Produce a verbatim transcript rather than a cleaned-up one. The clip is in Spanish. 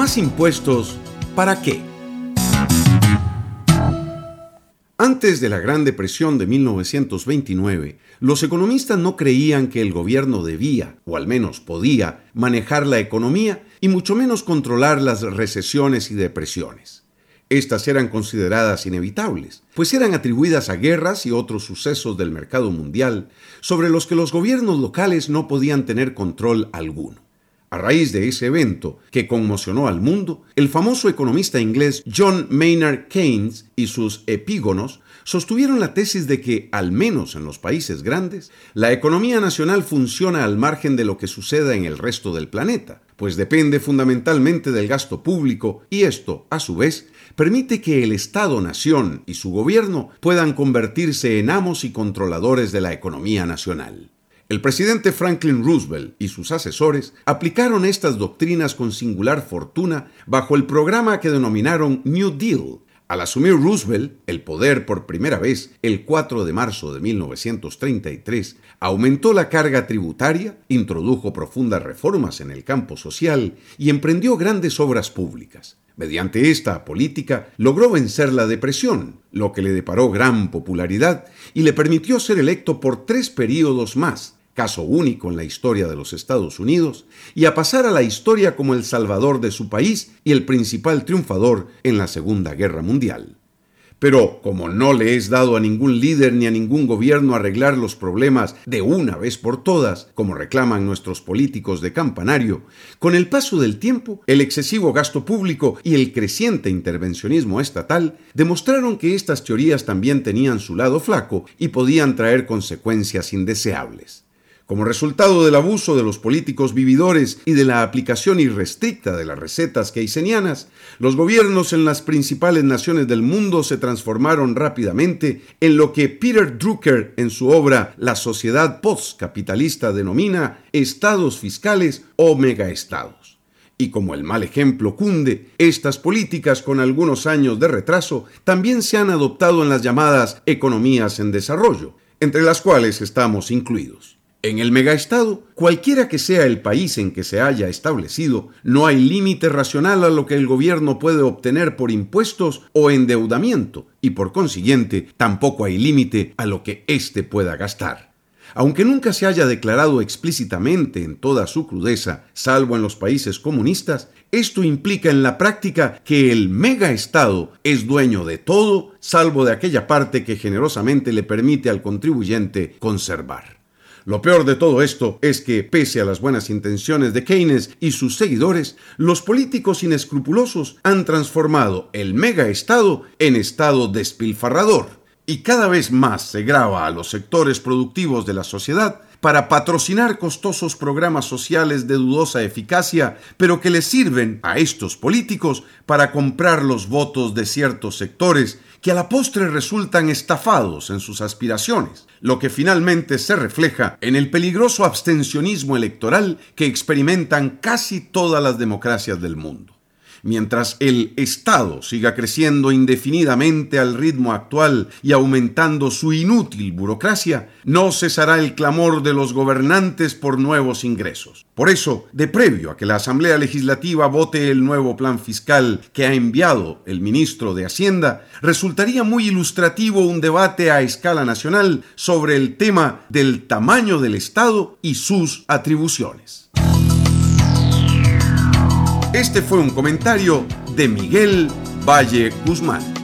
¿Más impuestos para qué? Antes de la Gran Depresión de mil novecientos veintinueve, los economistas no creían que el gobierno debía, o al menos podía, manejar la economía y mucho menos controlar las recesiones y depresiones. Estas eran consideradas inevitables, pues eran atribuidas a guerras y otros sucesos del mercado mundial sobre los que los gobiernos locales no podían tener control alguno. A raíz de ese evento, que conmocionó al mundo, el famoso economista inglés John Maynard Keynes y sus epígonos sostuvieron la tesis de que, al menos en los países grandes, la economía nacional funciona al margen de lo que suceda en el resto del planeta, pues depende fundamentalmente del gasto público y esto, a su vez, permite que el Estado-nación y su gobierno puedan convertirse en amos y controladores de la economía nacional. El presidente Franklin Roosevelt y sus asesores aplicaron estas doctrinas con singular fortuna bajo el programa que denominaron New Deal. Al asumir Roosevelt el poder por primera vez el cuatro de marzo de mil novecientos treinta y tres, aumentó la carga tributaria, introdujo profundas reformas en el campo social y emprendió grandes obras públicas. Mediante esta política logró vencer la depresión, lo que le deparó gran popularidad y le permitió ser electo por tres períodos más, caso único en la historia de los Estados Unidos, y a pasar a la historia como el salvador de su país y el principal triunfador en la Segunda Guerra Mundial. Pero, como no le es dado a ningún líder ni a ningún gobierno arreglar los problemas de una vez por todas, como reclaman nuestros políticos de campanario, con el paso del tiempo, el excesivo gasto público y el creciente intervencionismo estatal demostraron que estas teorías también tenían su lado flaco y podían traer consecuencias indeseables. Como resultado del abuso de los políticos vividores y de la aplicación irrestricta de las recetas keynesianas, los gobiernos en las principales naciones del mundo se transformaron rápidamente en lo que Peter Drucker en su obra La sociedad postcapitalista denomina estados fiscales o megaestados. Y como el mal ejemplo cunde, estas políticas con algunos años de retraso también se han adoptado en las llamadas economías en desarrollo, entre las cuales estamos incluidos. En el megaestado, cualquiera que sea el país en que se haya establecido, no hay límite racional a lo que el gobierno puede obtener por impuestos o endeudamiento, y por consiguiente, tampoco hay límite a lo que éste pueda gastar. Aunque nunca se haya declarado explícitamente en toda su crudeza, salvo en los países comunistas, esto implica en la práctica que el megaestado es dueño de todo, salvo de aquella parte que generosamente le permite al contribuyente conservar. Lo peor de todo esto es que, pese a las buenas intenciones de Keynes y sus seguidores, los políticos inescrupulosos han transformado el megaestado en estado despilfarrador, y cada vez más se grava a los sectores productivos de la sociedad para patrocinar costosos programas sociales de dudosa eficacia, pero que les sirven a estos políticos para comprar los votos de ciertos sectores que a la postre resultan estafados en sus aspiraciones, lo que finalmente se refleja en el peligroso abstencionismo electoral que experimentan casi todas las democracias del mundo. Mientras el Estado siga creciendo indefinidamente al ritmo actual y aumentando su inútil burocracia, no cesará el clamor de los gobernantes por nuevos ingresos. Por eso, de previo a que la Asamblea Legislativa vote el nuevo plan fiscal que ha enviado el ministro de Hacienda, resultaría muy ilustrativo un debate a escala nacional sobre el tema del tamaño del Estado y sus atribuciones. Este fue un comentario de Miguel Valle Guzmán.